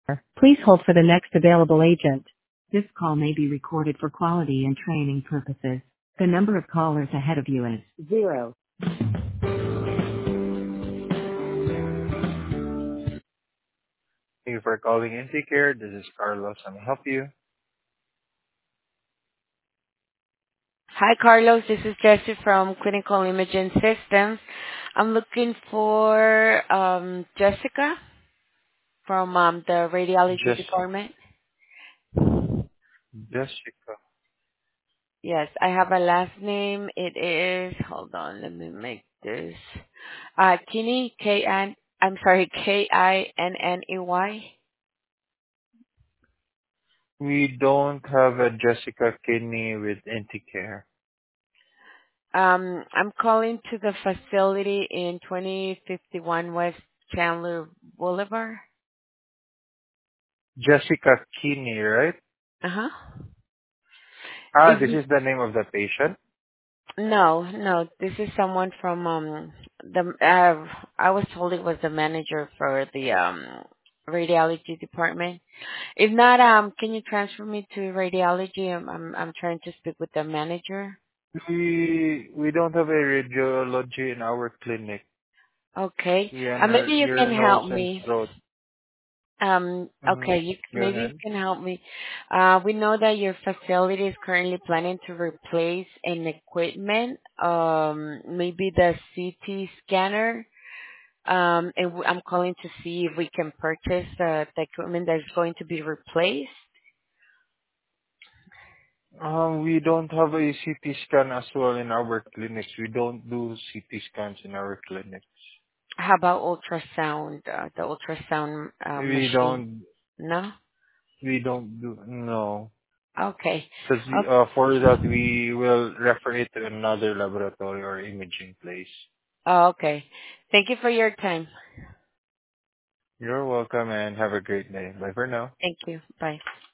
Please hold for the next available agent. This call may be recorded for quality and training purposes. The number of callers ahead of you is 0. Thank you for calling IntiCare. This is Carlos. I'm help you. Hi, Carlos. This is Jessie from Clinical Imaging Systems. I'm looking for Jessica from the radiology Just department. Jessica. Yes, I have a last name. It is, hold on, let me make this. Kinney, Kinney. We don't have a Jessica Kinney with IntiCare. I'm calling to the facility in 2051 West Chandler Boulevard. Jessica Kinney, right? Uh-huh. This Is is the name of the patient. No. This is someone from the. I was told it was the manager for the radiology department. If not, can you transfer me to radiology? I'm trying to speak with the manager. We don't have a radiology in our clinic. Okay. We are Maybe you ear, can nose, help and me. throat. Okay. Go Maybe you ahead. can help me. We know that your facility is currently planning to replace an equipment. Maybe the CT scanner. I'm calling to see if we can purchase the equipment that's going to be replaced. We don't have a CT scan as well in our clinics. We don't do CT scans in our clinics. How about ultrasound, the ultrasound We machine? don't, No? we don't do, no. Okay. Because Oh, for that, we will refer it to another laboratory or imaging place. okay. Thank you for your time. You're welcome and have a great day. Bye for now. Thank you. Bye.